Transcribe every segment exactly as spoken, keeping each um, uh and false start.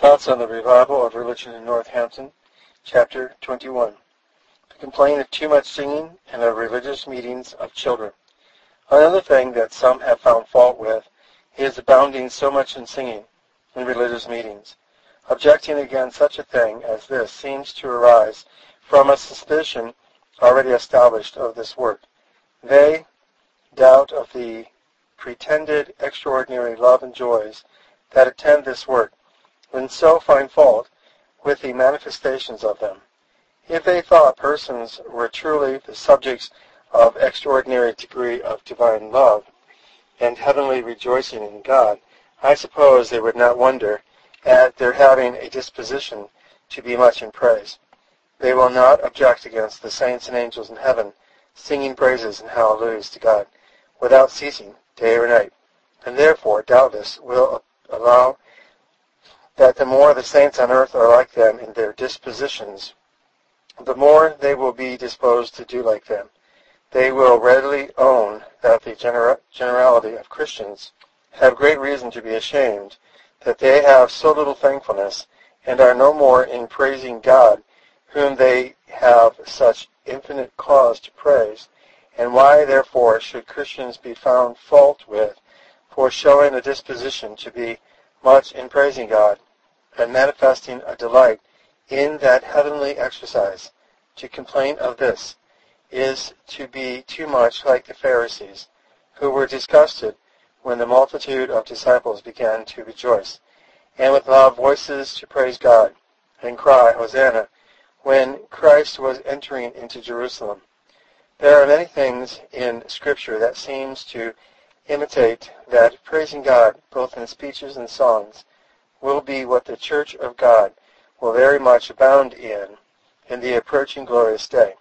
Thoughts on the Revival of Religion in Northampton, Chapter twenty-one. To complain of too much singing and of religious meetings of children. Another thing that some have found fault with is abounding so much in singing in religious meetings. Objecting against such a thing as this seems to arise from a suspicion already established of this work. They doubt of the pretended extraordinary love and joys that attend this work, and so find fault with the manifestations of them. If they thought persons were truly the subjects of extraordinary degree of divine love and heavenly rejoicing in God, I suppose they would not wonder at their having a disposition to be much in praise. They will not object against the saints and angels in heaven singing praises and hallelujahs to God without ceasing day or night, and therefore doubtless will allow that the more the saints on earth are like them in their dispositions, the more they will be disposed to do like them. They will readily own that the gener- generality of Christians have great reason to be ashamed that they have so little thankfulness and are no more in praising God, whom they have such infinite cause to praise, and why therefore should Christians be found fault with for showing a disposition to be much in praising God and manifesting a delight in that heavenly exercise. To complain of this is to be too much like the Pharisees, who were disgusted when the multitude of disciples began to rejoice, and with loud voices to praise God, and cry, Hosanna, when Christ was entering into Jerusalem. There are many things in Scripture that seems to imitate that praising God, both in speeches and songs, will be what the Church of God will very much abound in in the approaching glorious day.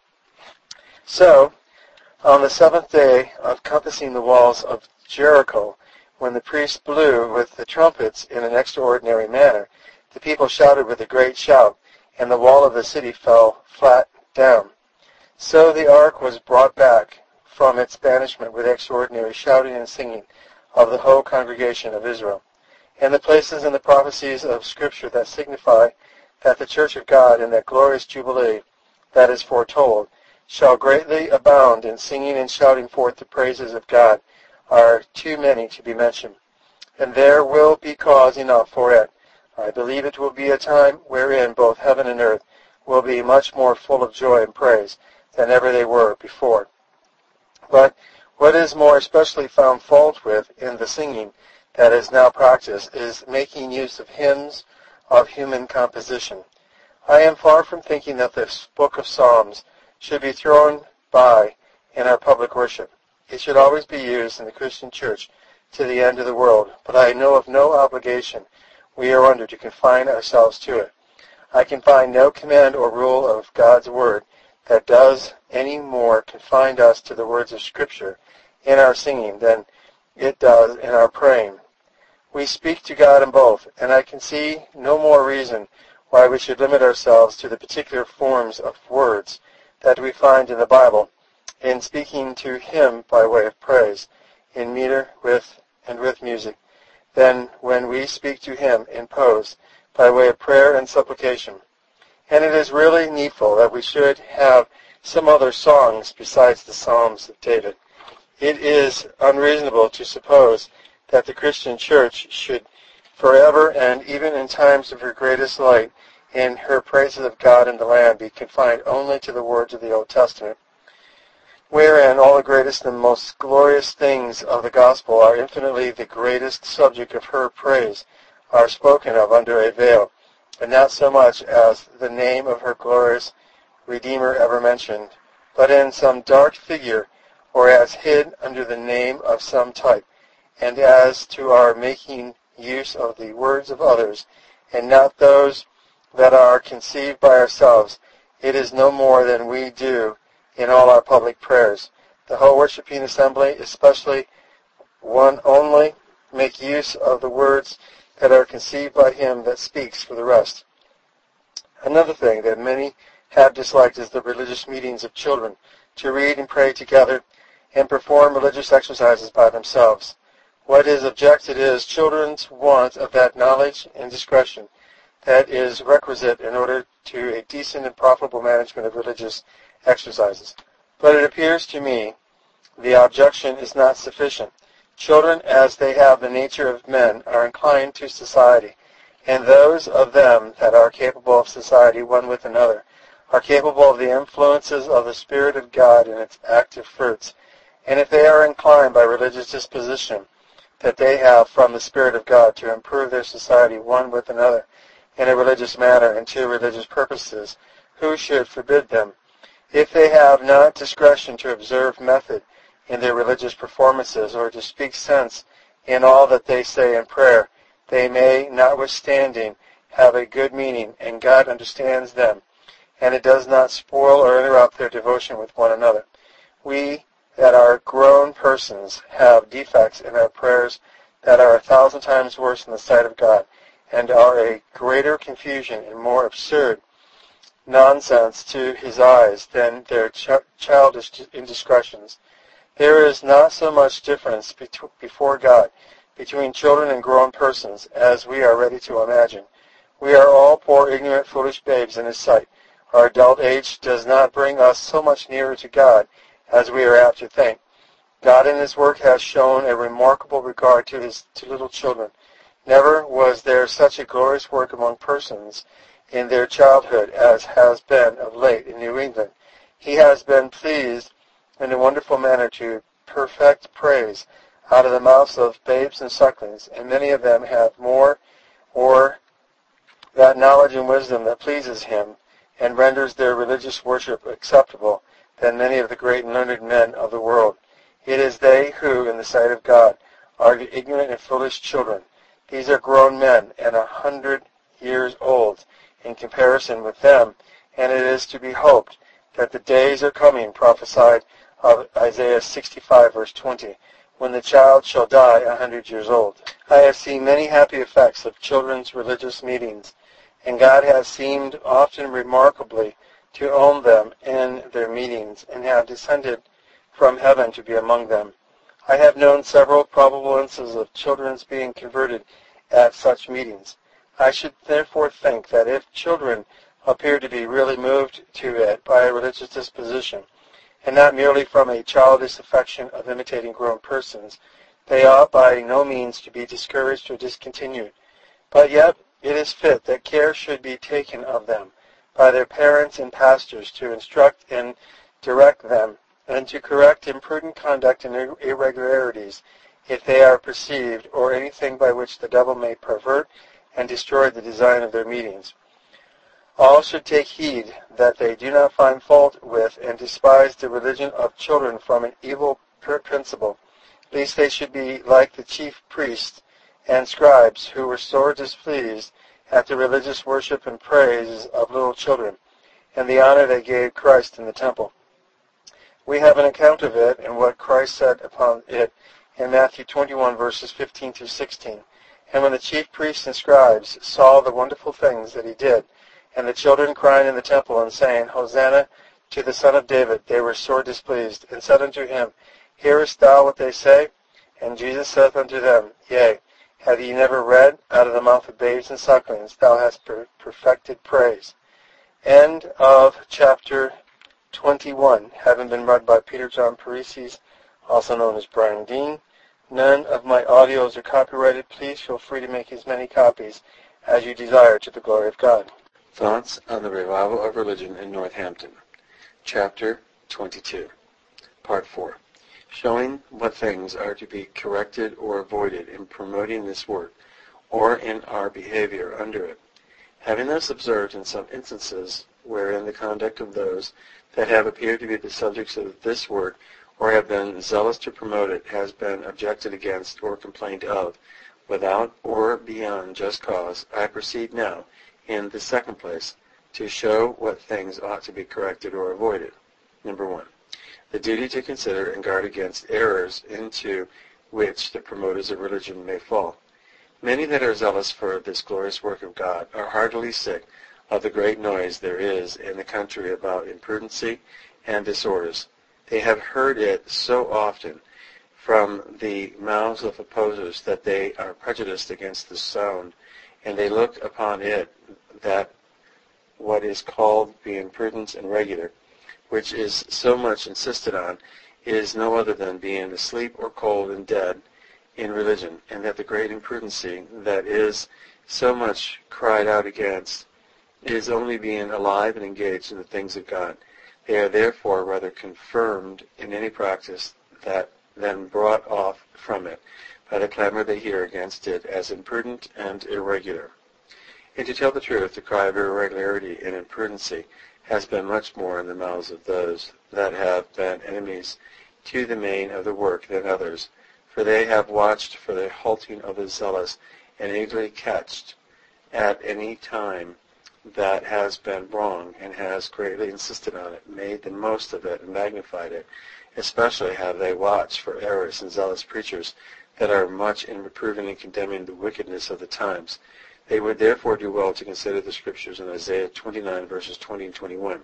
So, on the seventh day of compassing the walls of Jericho, when the priests blew with the trumpets in an extraordinary manner, the people shouted with a great shout, and the wall of the city fell flat down. So the ark was brought back from its banishment with extraordinary shouting and singing of the whole congregation of Israel. And the places and the prophecies of Scripture that signify that the Church of God in that glorious Jubilee that is foretold shall greatly abound in singing and shouting forth the praises of God are too many to be mentioned. And there will be cause enough for it. I believe it will be a time wherein both heaven and earth will be much more full of joy and praise than ever they were before. But what is more especially found fault with in the singing that is now practiced is making use of hymns of human composition. I am far from thinking that this book of Psalms should be thrown by in our public worship. It should always be used in the Christian church to the end of the world, but I know of no obligation we are under to confine ourselves to it. I can find no command or rule of God's Word that does any more confine us to the words of Scripture in our singing than it does in our praying. We speak to God in both, and I can see no more reason why we should limit ourselves to the particular forms of words that we find in the Bible in speaking to Him by way of praise, in meter with and with music, than when we speak to Him in prose by way of prayer and supplication. And it is really needful that we should have some other songs besides the Psalms of David. It is unreasonable to suppose that the Christian church should forever and even in times of her greatest light in her praises of God and the Lamb be confined only to the words of the Old Testament, wherein all the greatest and most glorious things of the gospel are infinitely the greatest subject of her praise are spoken of under a veil, and not so much as the name of her glorious Redeemer ever mentioned, but in some dark figure or as hid under the name of some type, and as to our making use of the words of others, and not those that are conceived by ourselves, it is no more than we do in all our public prayers. The whole worshiping assembly, especially one only, make use of the words that are conceived by him that speaks for the rest. Another thing that many have disliked is the religious meetings of children, to read and pray together and perform religious exercises by themselves. What is objected is children's want of that knowledge and discretion that is requisite in order to a decent and profitable management of religious exercises. But it appears to me the objection is not sufficient. Children, as they have the nature of men, are inclined to society, and those of them that are capable of society one with another are capable of the influences of the Spirit of God in its active fruits. And if they are inclined by religious disposition that they have from the Spirit of God to improve their society one with another in a religious manner and to religious purposes, who should forbid them? If they have not discretion to observe method in their religious performances or to speak sense in all that they say in prayer, they may, notwithstanding, have a good meaning, and God understands them, and it does not spoil or interrupt their devotion with one another. We that are grown persons have defects in our prayers that are a thousand times worse in the sight of God, and are a greater confusion and more absurd nonsense to his eyes than their ch- childish indiscretions. There is not so much difference bet- before God between children and grown persons as we are ready to imagine. We are all poor, ignorant, foolish babes in his sight. Our adult age does not bring us so much nearer to God as we are apt to think. God in his work has shown a remarkable regard to his to little children. Never was there such a glorious work among persons in their childhood as has been of late in New England. He has been pleased in a wonderful manner to perfect praise out of the mouths of babes and sucklings, and many of them have more or that knowledge and wisdom that pleases him and renders their religious worship acceptable than many of the great and learned men of the world. It is they who, in the sight of God, are the ignorant and foolish children. These are grown men and a hundred years old in comparison with them, and it is to be hoped that the days are coming prophesied of Isaiah sixty-five, verse twenty, when the child shall die a hundred years old. I have seen many happy effects of children's religious meetings, and God has seemed often remarkably to own them in their meetings, and have descended from heaven to be among them. I have known several probable instances of children's being converted at such meetings. I should therefore think that if children appear to be really moved to it by a religious disposition, and not merely from a childish affection of imitating grown persons, they ought by no means to be discouraged or discontinued. But yet it is fit that care should be taken of them by their parents and pastors to instruct and direct them, and to correct imprudent conduct and irregularities if they are perceived, or anything by which the devil may pervert and destroy the design of their meetings. All should take heed that they do not find fault with and despise the religion of children from an evil principle, lest they should be like the chief priests and scribes, who were sore displeased at the religious worship and praise of little children, and the honor they gave Christ in the temple. We have an account of it and what Christ said upon it in Matthew twenty-one, verses fifteen through sixteen. And when the chief priests and scribes saw the wonderful things that he did, and the children crying in the temple and saying, Hosanna to the Son of David, they were sore displeased, and said unto him, Hearest thou what they say? And Jesus saith unto them, Yea, have ye never read, out of the mouth of babes and sucklings thou hast per- perfected praise? End of chapter twenty-one, having been read by Peter John Parisi, also known as Brian Dean. None of my audios are copyrighted. Please feel free to make as many copies as you desire to the glory of God. Thoughts on the Revival of Religion in Northampton, Chapter twenty-two, Part four, showing what things are to be corrected or avoided in promoting this work, or in our behavior under it. Having thus observed in some instances wherein the conduct of those that have appeared to be the subjects of this work, or have been zealous to promote it, has been objected against or complained of, without or beyond just cause, I proceed now, in the second place, to show what things ought to be corrected or avoided. Number one, the duty to consider and guard against errors into which the promoters of religion may fall. Many that are zealous for this glorious work of God are heartily sick of the great noise there is in the country about imprudency and disorders. They have heard it so often from the mouths of opposers that they are prejudiced against the sound, and they look upon it is called being prudent and regular, which is so much insisted on, is no other than being asleep or cold and dead in religion, and that the great imprudency that is so much cried out against is only being alive and engaged in the things of God. They are therefore rather confirmed in any practice that than brought off from it by the clamor they hear against it as imprudent and irregular. And to tell the truth, the cry of irregularity and imprudency has been much more in the mouths of those that have been enemies to the main of the work than others, for they have watched for the halting of the zealous, and eagerly catched at any time that has been wrong, and has greatly insisted on it, made the most of it, and magnified it. Especially have they watched for errors and zealous preachers that are much in reproving and condemning the wickedness of the times. They would therefore do well to consider the Scriptures in Isaiah twenty-nine, verses twenty and twenty-one.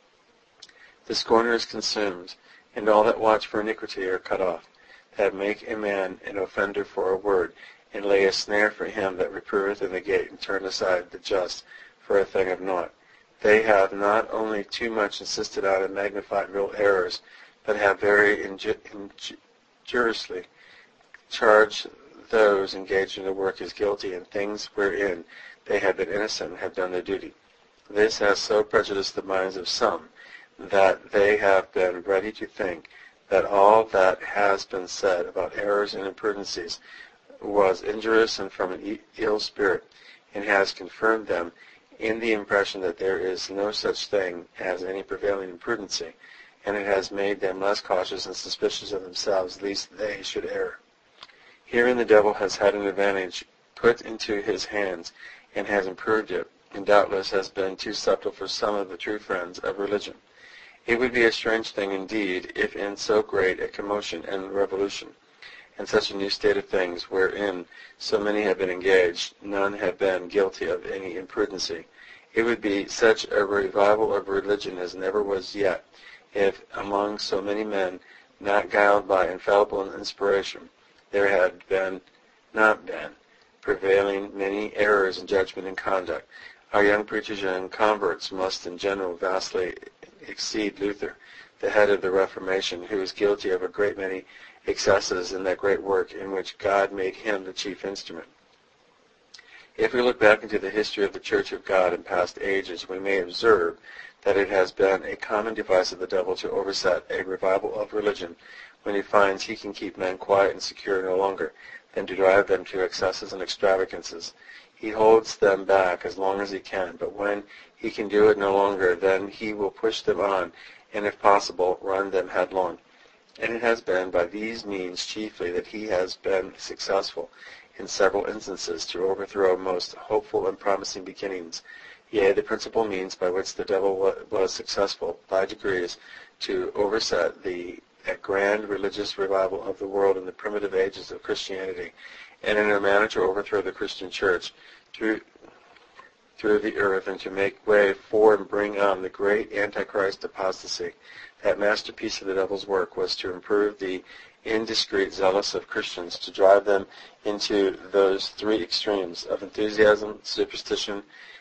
The scorner is consumed, and all that watch for iniquity are cut off, that make a man an offender for a word, and lay a snare for him that reproveth in the gate, and turn aside the just for a thing of naught. They have not only too much insisted on and magnified real errors, but have very injuriously charged those engaged in the work as guilty in things wherein they have been innocent and have done their duty. This has so prejudiced the minds of some that they have been ready to think that all that has been said about errors and imprudencies was injurious and from an ill spirit, and has confirmed them in the impression that there is no such thing as any prevailing imprudency, and it has made them less cautious and suspicious of themselves, lest they should err. Herein the devil has had an advantage put into his hands, and has improved it, and doubtless has been too subtle for some of the true friends of religion. It would be a strange thing indeed if in so great a commotion and revolution, and such a new state of things, wherein so many have been engaged, none have been guilty of any imprudency. It would be such a revival of religion as never was yet, if among so many men, not guiled by infallible inspiration, there had been not been prevailing many errors in judgment and conduct. Our young preachers and converts must in general vastly exceed Luther, the head of the Reformation, who is guilty of a great many excesses in that great work in which God made him the chief instrument. If we look back into the history of the Church of God in past ages, we may observe that it has been a common device of the devil to overset a revival of religion when he finds he can keep men quiet and secure no longer, than to drive them to excesses and extravagances. He holds them back as long as he can, but when he can do it no longer, then he will push them on, and if possible, run them headlong. And it has been by these means chiefly that he has been successful in several instances to overthrow most hopeful and promising beginnings. Yea, the principal means by which the devil was successful by degrees to overset the a grand religious revival of the world in the primitive ages of Christianity, and in a manner to overthrow the Christian church through through the earth, and to make way for and bring on the great Antichrist apostasy. That masterpiece of the devil's work was to improve the indiscreet zealous of Christians, to drive them into those three extremes of enthusiasm, superstition,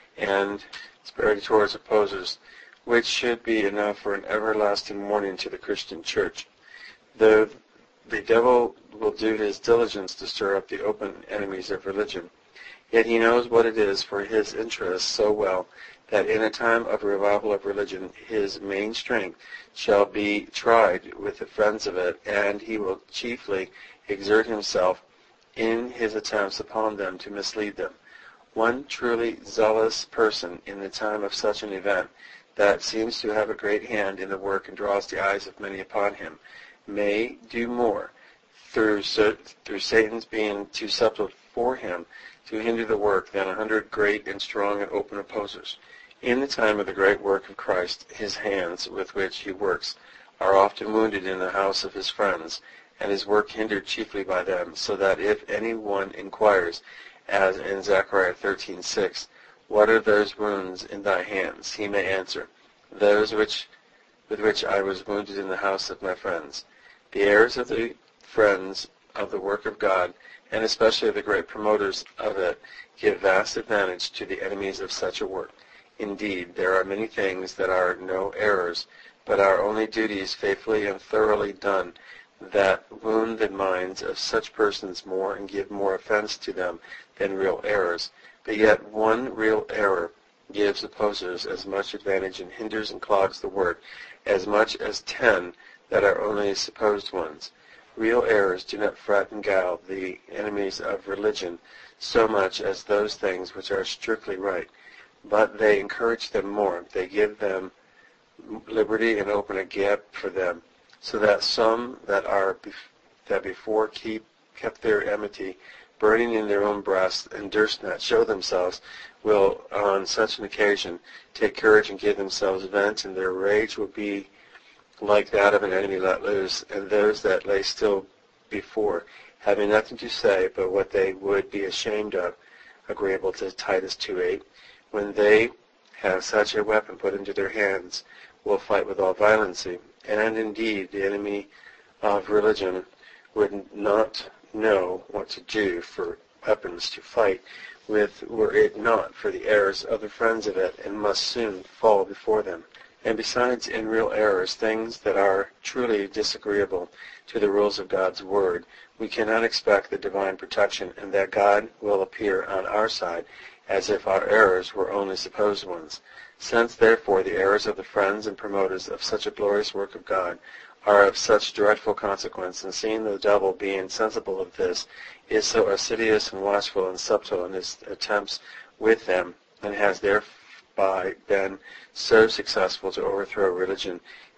and severity towards opposers, which should be enough for an everlasting warning to the Christian church. Though the devil will do his diligence to stir up the open enemies of religion, yet he knows what it is for his interest so well that in a time of revival of religion his main strength shall be tried with the friends of it, and he will chiefly exert himself in his attempts upon them to mislead them. One truly zealous person in the time of such an event that seems to have a great hand in the work and draws the eyes of many upon him may do more through through Satan's being too subtle for him to hinder the work than a hundred great and strong and open opposers. In the time of the great work of Christ, his hands with which he works are often wounded in the house of his friends, and his work hindered chiefly by them, so that if any one inquires, as in Zechariah thirteen six, what are those wounds in thy hands? He may answer, those which with which I was wounded in the house of my friends. The errors of the friends of the work of God, and especially the great promoters of it, give vast advantage to the enemies of such a work. Indeed, there are many things that are no errors, but are only duties faithfully and thoroughly done, that wound the minds of such persons more and give more offense to them than real errors. But yet one real error gives opposers as much advantage and hinders and clogs the word, as much as ten that are only supposed ones. Real errors do not fret and gall the enemies of religion so much as those things which are strictly right, but they encourage them more. They give them liberty and open a gap for them, so that some that are bef- that before keep kept their enmity burning in their own breasts and durst not show themselves, will on such an occasion take courage and give themselves vent, and their rage will be like that of an enemy let loose, and those that lay still before, having nothing to say but what they would be ashamed of, agreeable to Titus two eight, when they have such a weapon put into their hands, will fight with all violency. And indeed the enemy of religion would not know what to do for weapons to fight with were it not for the errors of the friends of it, and must soon fall before them. And besides, in real errors, things that are truly disagreeable to the rules of God's Word, we cannot expect the divine protection, and that God will appear on our side, as if our errors were only supposed ones. Since, therefore, the errors of the friends and promoters of such a glorious work of God are of such dreadful consequence, and seeing the devil, being sensible of this, is so assiduous and watchful and subtle in his attempts with them, and has thereby been so successful to overthrow religion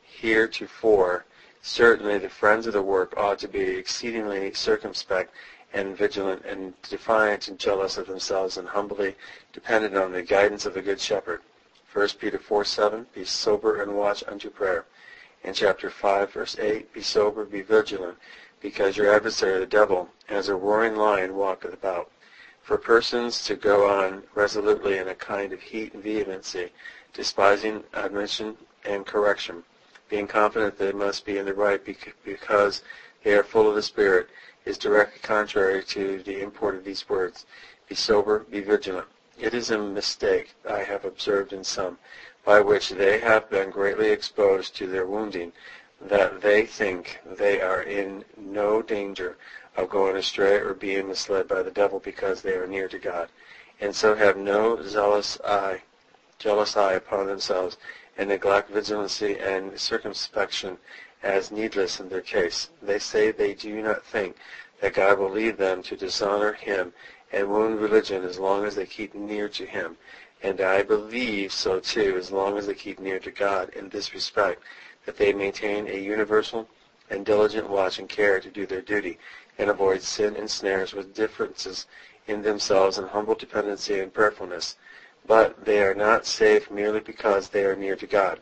heretofore, certainly the friends of the work ought to be exceedingly circumspect and vigilant and defiant and jealous of themselves, and humbly dependent on the guidance of the Good Shepherd. First Peter four seven, be sober and watch unto prayer. In chapter five, verse eight, be sober, be vigilant, because your adversary the devil, as a roaring lion, walketh about. For persons to go on resolutely in a kind of heat and vehemency, despising admonition and correction, being confident they must be in the right because they are full of the Spirit, is directly contrary to the import of these words. Be sober, be vigilant. It is a mistake I have observed in some, by which they have been greatly exposed to their wounding, that they think they are in no danger of going astray or being misled by the devil because they are near to God, and so have no zealous eye, jealous eye upon themselves, and neglect vigilancy and circumspection as needless in their case. They say they do not think that God will lead them to dishonor Him and wound religion as long as they keep near to Him. And I believe so too, as long as they keep near to God in this respect, that they maintain a universal and diligent watch and care to do their duty, and avoid sin and snares with differences in themselves and humble dependency and prayerfulness. But they are not safe merely because they are near to God,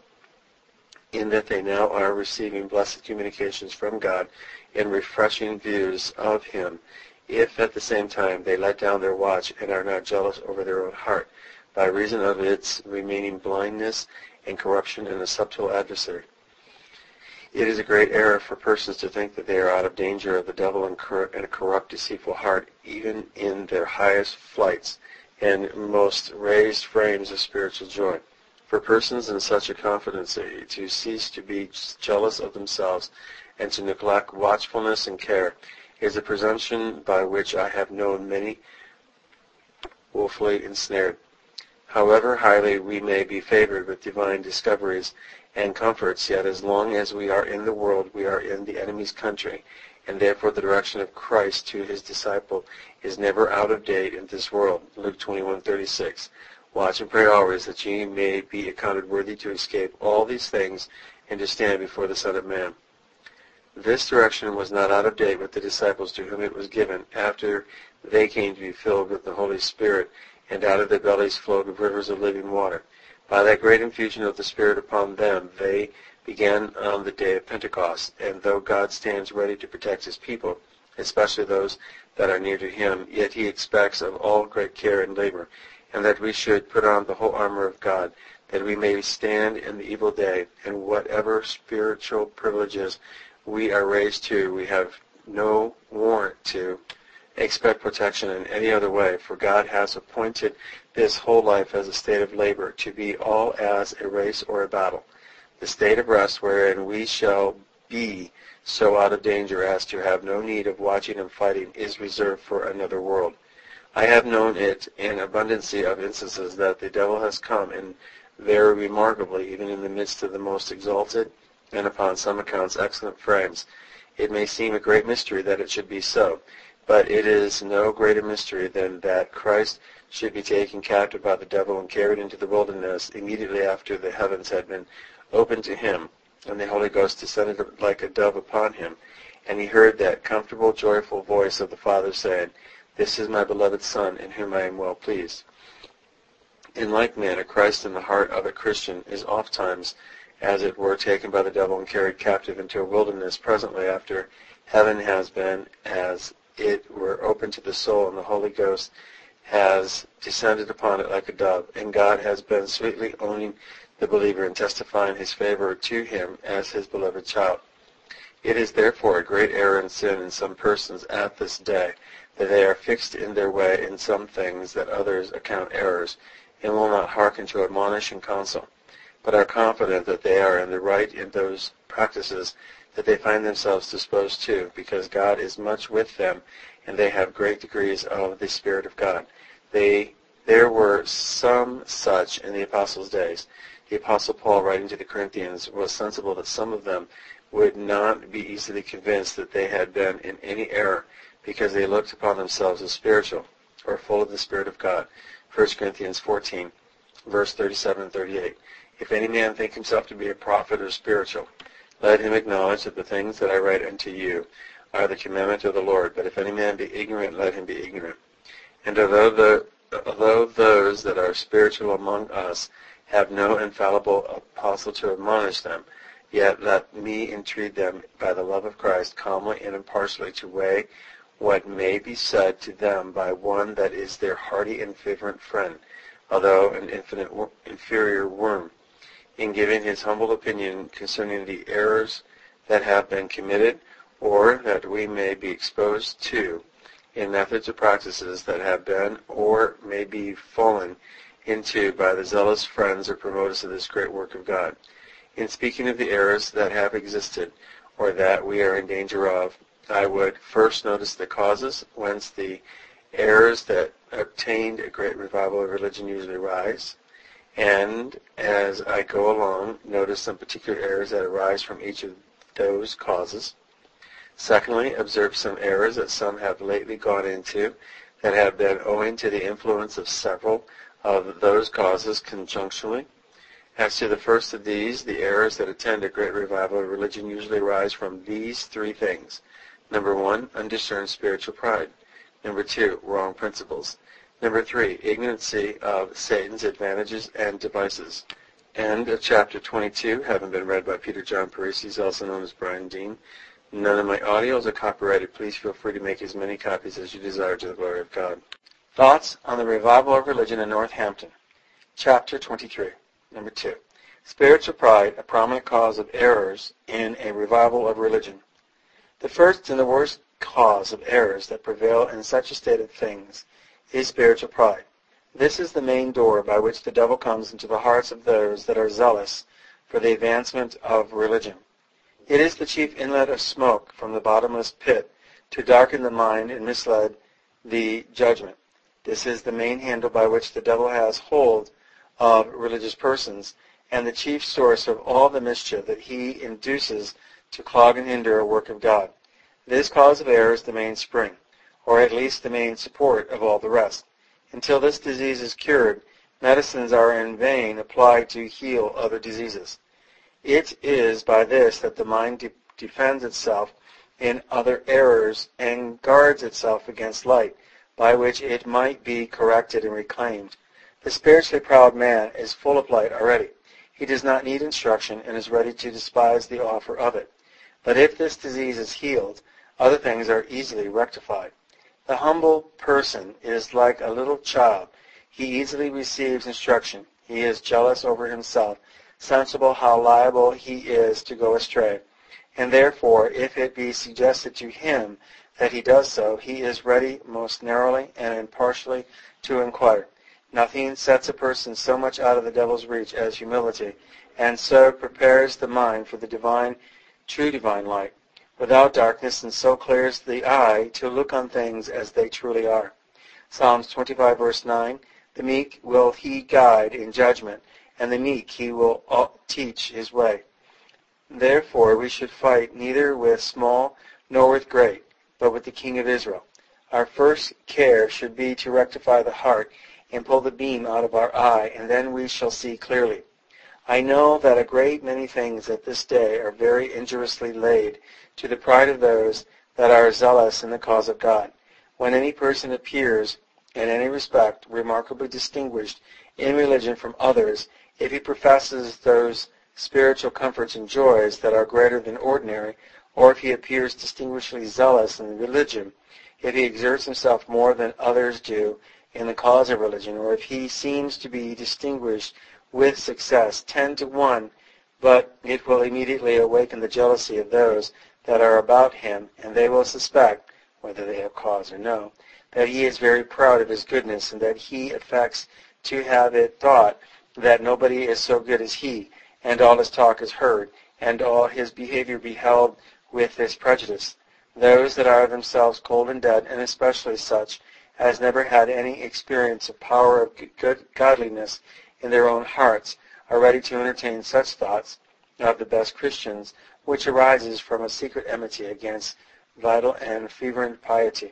in that they now are receiving blessed communications from God and refreshing views of Him, if at the same time they let down their watch and are not jealous over their own heart, by reason of its remaining blindness and corruption in a subtle adversary. It is a great error for persons to think that they are out of danger of the devil and, cor- and a corrupt, deceitful heart, even in their highest flights and most raised frames of spiritual joy. For persons in such a confidency to cease to be jealous of themselves and to neglect watchfulness and care is a presumption by which I have known many woefully ensnared. However highly we may be favored with divine discoveries and comforts, yet as long as we are in the world, we are in the enemy's country, and therefore the direction of Christ to His disciple is never out of date in this world. Luke twenty-one thirty-six. Watch and pray always, that ye may be accounted worthy to escape all these things and to stand before the Son of Man. This direction was not out of date with the disciples to whom it was given after they came to be filled with the Holy Spirit, and out of their bellies flowed rivers of living water. By that great infusion of the Spirit upon them, they began on the day of Pentecost, and though God stands ready to protect His people, especially those that are near to Him, yet He expects of all great care and labor, and that we should put on the whole armor of God, that we may stand in the evil day, and whatever spiritual privileges we are raised to, we have no warrant to expect protection in any other way, for God has appointed this whole life as a state of labor, to be all as a race or a battle. The state of rest wherein we shall be so out of danger as to have no need of watching and fighting is reserved for another world. I have known it in abundancy of instances that the devil has come in very remarkably, even in the midst of the most exalted and upon some accounts excellent frames. It may seem a great mystery that it should be so, but it is no greater mystery than that Christ should be taken captive by the devil and carried into the wilderness immediately after the heavens had been opened to him, and the Holy Ghost descended like a dove upon him, and he heard that comfortable, joyful voice of the Father saying, "This is my beloved Son, in whom I am well pleased." In like manner, Christ in the heart of a Christian is ofttimes, as it were, taken by the devil and carried captive into a wilderness presently after heaven has been, as it were, opened to the soul, and the Holy Ghost has descended upon it like a dove, and God has been sweetly owning the believer and testifying his favor to him as his beloved child. It is therefore a great error and sin in some persons at this day that they are fixed in their way in some things that others account errors, and will not hearken to admonish and counsel, but are confident that they are in the right in those practices that they find themselves disposed to, because God is much with them, and they have great degrees of the Spirit of God. They, there were some such in the apostles' days. The Apostle Paul, writing to the Corinthians, was sensible that some of them would not be easily convinced that they had been in any error, because they looked upon themselves as spiritual, or full of the Spirit of God. First Corinthians fourteen, verse thirty-seven and thirty-eight. If any man think himself to be a prophet or spiritual, let him acknowledge that the things that I write unto you are the commandment of the Lord. But if any man be ignorant, let him be ignorant. And although, the, although those that are spiritual among us have no infallible apostle to admonish them, yet let me entreat them by the love of Christ calmly and impartially to weigh what may be said to them by one that is their hearty and favorite friend, although an infinite inferior worm, in giving his humble opinion concerning the errors that have been committed, or that we may be exposed to, in methods or practices that have been or may be fallen into by the zealous friends or promoters of this great work of God. In speaking of the errors that have existed, or that we are in danger of, I would first notice the causes whence the errors that obtained a great revival of religion usually rise, and as I go along, notice some particular errors that arise from each of those causes. Secondly, observe some errors that some have lately gone into that have been owing to the influence of several of those causes conjunctionally. As to the first of these, the errors that attend a great revival of religion usually arise from these three things. Number one, undiscerned spiritual pride. Number two, wrong principles. Number three, ignorancy of Satan's advantages and devices. End of chapter twenty-two, having been read by Peter John Parisi, also known as Brian Dean. None of my audios are copyrighted. Please feel free to make as many copies as you desire to the glory of God. Thoughts on the Revival of Religion in Northampton. Chapter twenty-three. Number two. Spiritual pride, a prominent cause of errors in a revival of religion. The first and the worst cause of errors that prevail in such a state of things is spiritual pride. This is the main door by which the devil comes into the hearts of those that are zealous for the advancement of religion. It is the chief inlet of smoke from the bottomless pit to darken the mind and mislead the judgment. This is the main handle by which the devil has hold of religious persons, and the chief source of all the mischief that he induces to clog and hinder a work of God. This cause of error is the main spring, or at least the main support of all the rest. Until this disease is cured, medicines are in vain applied to heal other diseases. It is by this that the mind de- defends itself in other errors and guards itself against light, by which it might be corrected and reclaimed. The spiritually proud man is full of light already. He does not need instruction and is ready to despise the offer of it. But if this disease is healed, other things are easily rectified. The humble person is like a little child. He easily receives instruction. He is jealous over himself, sensible how liable he is to go astray. And therefore, if it be suggested to him that he does so, he is ready most narrowly and impartially to inquire. Nothing sets a person so much out of the devil's reach as humility, and so prepares the mind for the divine, true divine light, without darkness, and so clears the eye to look on things as they truly are. Psalms twenty-five, verse nine, the meek will he guide in judgment, and the meek he will teach his way. Therefore we should fight neither with small nor with great, but with the King of Israel. Our first care should be to rectify the heart and pull the beam out of our eye, and then we shall see clearly. I know that a great many things at this day are very injuriously laid to the pride of those that are zealous in the cause of God. When any person appears in any respect remarkably distinguished in religion from others, if he professes those spiritual comforts and joys that are greater than ordinary, or if he appears distinguishedly zealous in religion, if he exerts himself more than others do in the cause of religion, or if he seems to be distinguished with success, ten to one, but it will immediately awaken the jealousy of those that are about him, and they will suspect, whether they have cause or no, that he is very proud of his goodness, and that he affects to have it thought that nobody is so good as he, and all his talk is heard, and all his behavior beheld with this prejudice. Those that are themselves cold and dead, and especially such as never had any experience of power of good godliness in their own hearts, are ready to entertain such thoughts of the best Christians, which arises from a secret enmity against vital and fervent piety.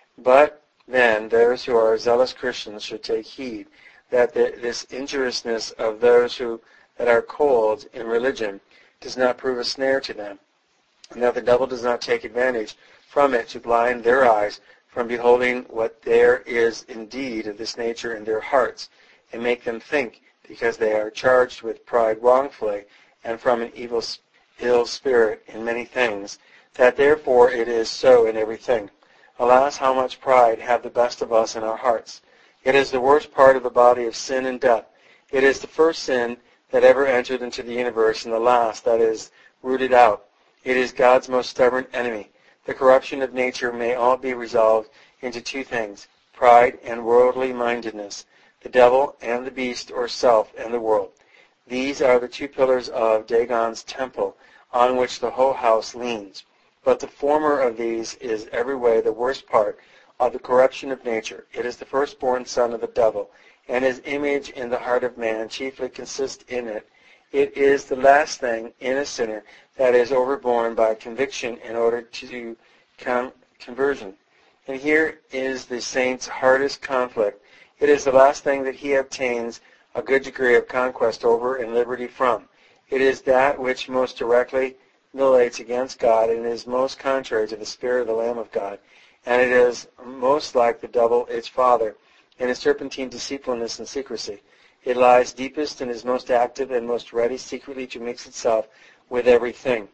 But then those who are zealous Christians should take heed that the, this injuriousness of those who that are cold in religion does not prove a snare to them, and that the devil does not take advantage from it to blind their eyes from beholding what there is indeed of this nature in their hearts, and make them think, because they are charged with pride wrongfully and from an evil ill spirit in many things, that therefore it is so in everything. Alas, how much pride have the best of us in our hearts! It is the worst part of the body of sin and death. It is the first sin that ever entered into the universe, and the last that is rooted out. It is God's most stubborn enemy. The corruption of nature may all be resolved into two things, pride and worldly mindedness, the devil and the beast or self and the world. These are the two pillars of Dagon's temple on which the whole house leans. But the former of these is every way the worst part of the corruption of nature. It is the firstborn son of the devil, and his image in the heart of man chiefly consists in it. It is the last thing in a sinner that is overborne by conviction in order to con- conversion. And here is the saint's hardest conflict. It is the last thing that he obtains a good degree of conquest over and liberty from. It is that which most directly militates against God and is most contrary to the spirit of the Lamb of God. And it is most like the devil, its father, in its serpentine deceitfulness and secrecy. It lies deepest and is most active and most ready secretly to mix itself with everything.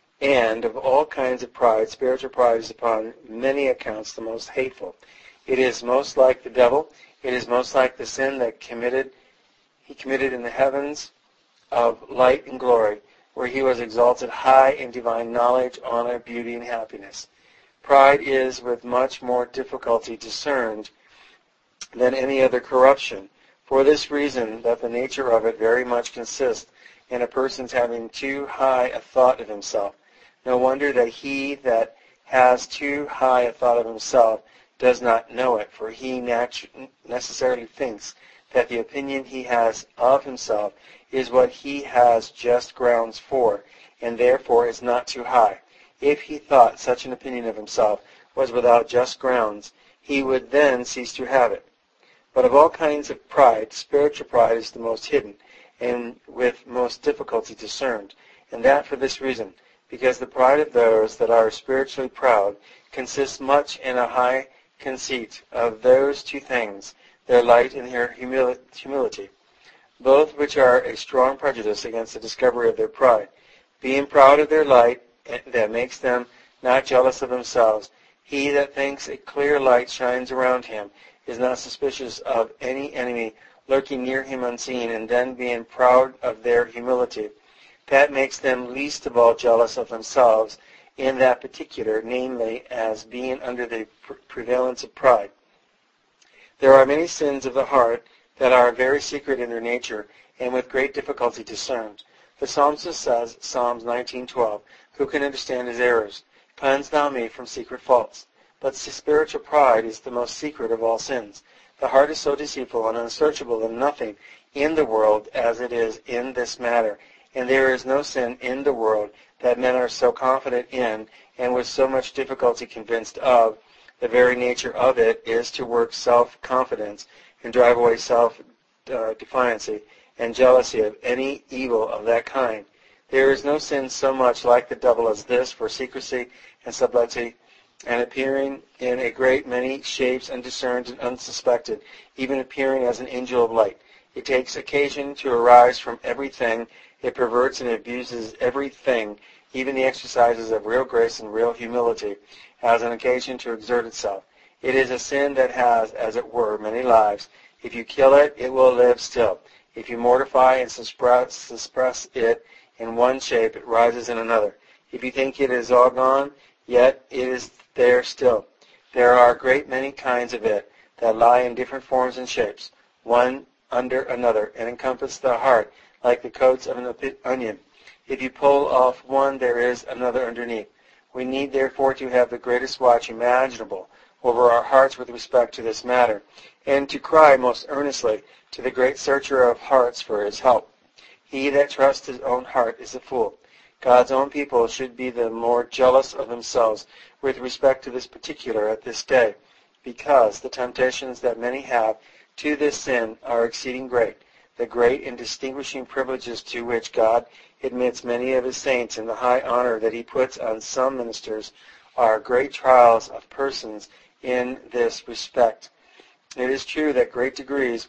And of all kinds of pride, spiritual pride is upon many accounts the most hateful. It is most like the devil. It is most like the sin that committed he committed in the heavens of light and glory, where he was exalted high in divine knowledge, honor, beauty, and happiness. Pride is with much more difficulty discerned than any other corruption, for this reason that the nature of it very much consists in a person's having too high a thought of himself. No wonder that he that has too high a thought of himself does not know it, for he natu- necessarily thinks that the opinion he has of himself is what he has just grounds for, and therefore is not too high. If he thought such an opinion of himself was without just grounds, he would then cease to have it. But of all kinds of pride, spiritual pride is the most hidden, and with most difficulty discerned, and that for this reason, because the pride of those that are spiritually proud consists much in a high conceit of those two things, their light and their humili- humility, both which are a strong prejudice against the discovery of their pride. Being proud of their light, that makes them not jealous of themselves. He that thinks a clear light shines around him is not suspicious of any enemy lurking near him unseen, and then being proud of their humility. That makes them least of all jealous of themselves in that particular, namely as being under the pre- prevalence of pride. There are many sins of the heart that are very secret in their nature and with great difficulty discerned. The psalmist says, Psalms nineteen twelve, "Who can understand his errors? Cleanse thou me from secret faults." But spiritual pride is the most secret of all sins. The heart is so deceitful and unsearchable that nothing in the world as it is in this matter, and there is no sin in the world that men are so confident in and with so much difficulty convinced of. The very nature of it is to work self-confidence and drive away self-defiancy and jealousy of any evil of that kind. There is no sin so much like the devil as this, for secrecy and subtlety, and appearing in a great many shapes undiscerned and unsuspected, even appearing as an angel of light. It takes occasion to arise from everything. It perverts and abuses everything, even the exercises of real grace and real humility, as an occasion to exert itself. It is a sin that has, as it were, many lives. If you kill it, it will live still. If you mortify and suppress, suppress it in one shape, it rises in another. If you think it is all gone, yet it is there still. There are a great many kinds of it that lie in different forms and shapes, one under another, and encompass the heart like the coats of an onion. If you pull off one, there is another underneath. We need therefore to have the greatest watch imaginable over our hearts with respect to this matter, and to cry most earnestly to the great searcher of hearts for his help. He that trusts his own heart is a fool. God's own people should be the more jealous of themselves with respect to this particular at this day, because the temptations that many have to this sin are exceeding great. The great and distinguishing privileges to which God admits many of his saints and the high honor that he puts on some ministers are great trials of persons in this respect. It is true that great degrees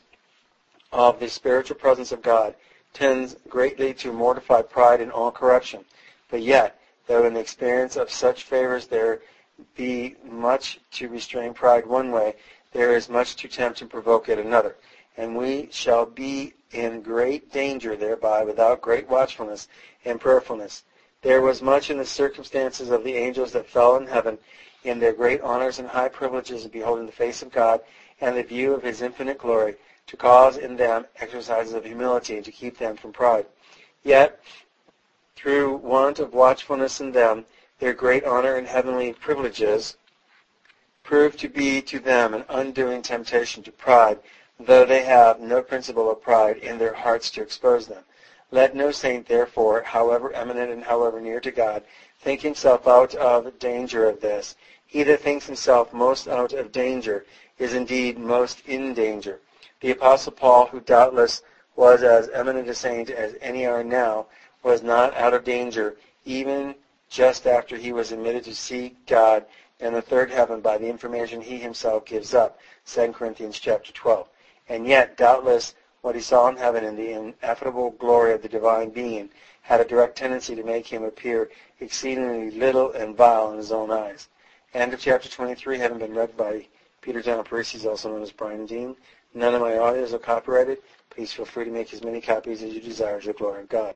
of the spiritual presence of God tends greatly to mortify pride and all corruption. But yet, though in the experience of such favors there be much to restrain pride one way, there is much to tempt and provoke it another. And we shall be in great danger thereby without great watchfulness and prayerfulness. There was much in the circumstances of the angels that fell in heaven in their great honors and high privileges of beholding the face of God and the view of his infinite glory, to cause in them exercises of humility and to keep them from pride. Yet, through want of watchfulness in them, their great honor and heavenly privileges prove to be to them an undoing temptation to pride, though they have no principle of pride in their hearts to expose them. Let no saint, therefore, however eminent and however near to God, think himself out of danger of this. He that thinks himself most out of danger is indeed most in danger. The Apostle Paul, who doubtless was as eminent a saint as any are now, was not out of danger even just after he was admitted to see God in the third heaven by the information he himself gives up, Second Corinthians chapter twelve. And yet, doubtless, what he saw in heaven in the ineffable glory of the divine being had a direct tendency to make him appear exceedingly little and vile in his own eyes. End of chapter twenty-three, having been read by Peter Daniel Parisi, also known as Brian Dean. None of my audios are copyrighted. Please feel free to make as many copies as you desire to the glory of God.